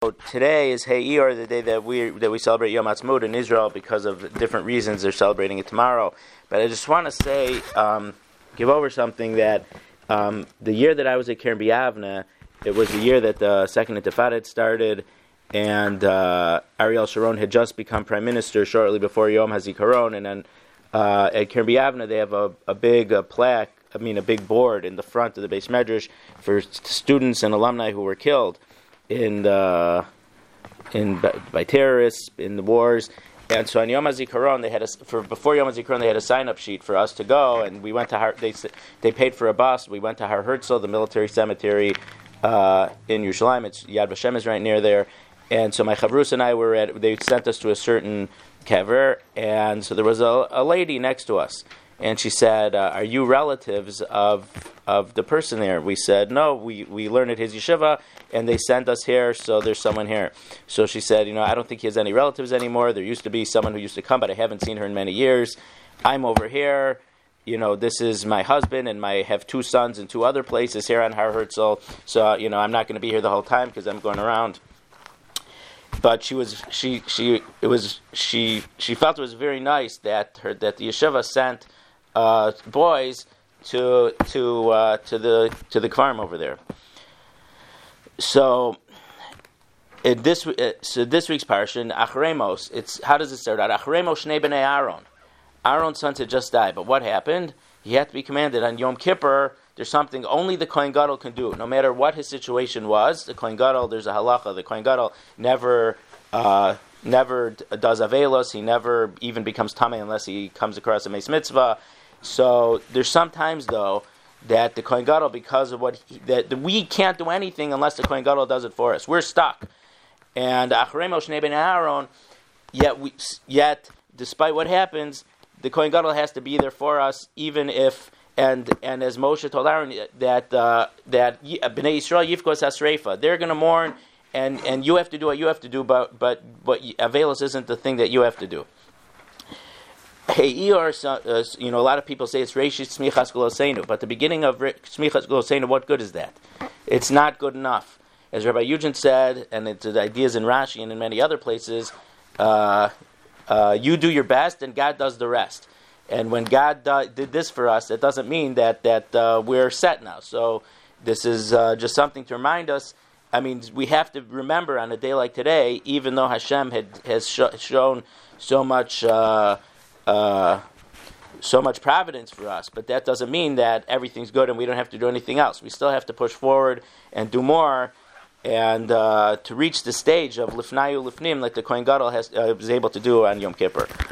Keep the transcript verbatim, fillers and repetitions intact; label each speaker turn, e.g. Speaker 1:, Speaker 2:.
Speaker 1: Today is Hayir, the day that we that we celebrate Yom Ha'atzmaut in Israel because of different reasons. They're celebrating it tomorrow. But I just want to say, um, give over something that um, the year that I was at Keren B'Yavneh, it was the year that the Second Intifada had started, and uh, Ariel Sharon had just become prime minister shortly before Yom HaZikaron. And then uh, at Keren B'Yavneh, they have a, a big uh, plaque, I mean a big board in the front of the Beis Medrash for students and alumni who were killed in the, in by terrorists in the wars. And so on Yom HaZikaron, they had a, for before Yom HaZikaron, they had a sign-up sheet for us to go, and we went to Har, they they paid for a bus. We went to Har Herzl, the military cemetery uh, in Yerushalayim. It's Yad Vashem is right near there. And so my chavrus and I were at. They sent us to a certain kever, and so there was a, a lady next to us. And she said, uh, "Are you relatives of of the person there?" We said, "No, we, we learned at his yeshiva, and they sent us here, so there's someone here." So she said, "You know, I don't think he has any relatives anymore. There used to be someone who used to come, but I haven't seen her in many years. I'm over here. You know, this is my husband, and I have two sons in two other places here on Har Herzl. So, you know, I'm not going to be here the whole time because I'm going around." But she was she she it was she she felt it was very nice that her that the yeshiva sent Uh, boys to to uh, to the to the farm over there. So, it, this uh, so this week's parsha in Achremos. It's how does it start out? Achremos shnei bnei Aaron. Aaron's sons had just died, but what happened? He had to be commanded on Yom Kippur. There's something only the Kohen Gadol can do, no matter what his situation was. The Kohen Gadol, there's a halacha. The Kohen Gadol never. Uh, Never does avelos. He never even becomes tamei unless he comes across a meis mitzvah. So there's sometimes though that the Kohen Gadol, because of what he, that, that we can't do anything unless the Kohen Gadol does it for us. We're stuck. And Achremo Shnei Ben Aaron, yet we, yet despite what happens, the Kohen Gadol has to be there for us, even if and and as Moshe told Aaron that uh, that Bnei Yisrael Yifkos Hasreifa, they're going to mourn. And and you have to do what you have to do, but but but avelos isn't the thing that you have to do. Hey, uh, you know, a lot of people say it's Reishis Smichas Golosenu, but the beginning of Smichas Golosenu, what good is that? It's not good enough. As Rabbi Eugen said, and it's the ideas in Rashi and in many other places, uh, uh, you do your best and God does the rest. And when God uh, did this for us, it doesn't mean that, that uh, we're set now. So this is uh, just something to remind us. I mean, we have to remember on a day like today, even though Hashem had, has sh- shown so much uh, uh, so much providence for us, but that doesn't mean that everything's good and we don't have to do anything else. We still have to push forward and do more, and uh, to reach the stage of Lifnayu Lifnim, like the Kohen Gadol has, uh, was able to do on Yom Kippur.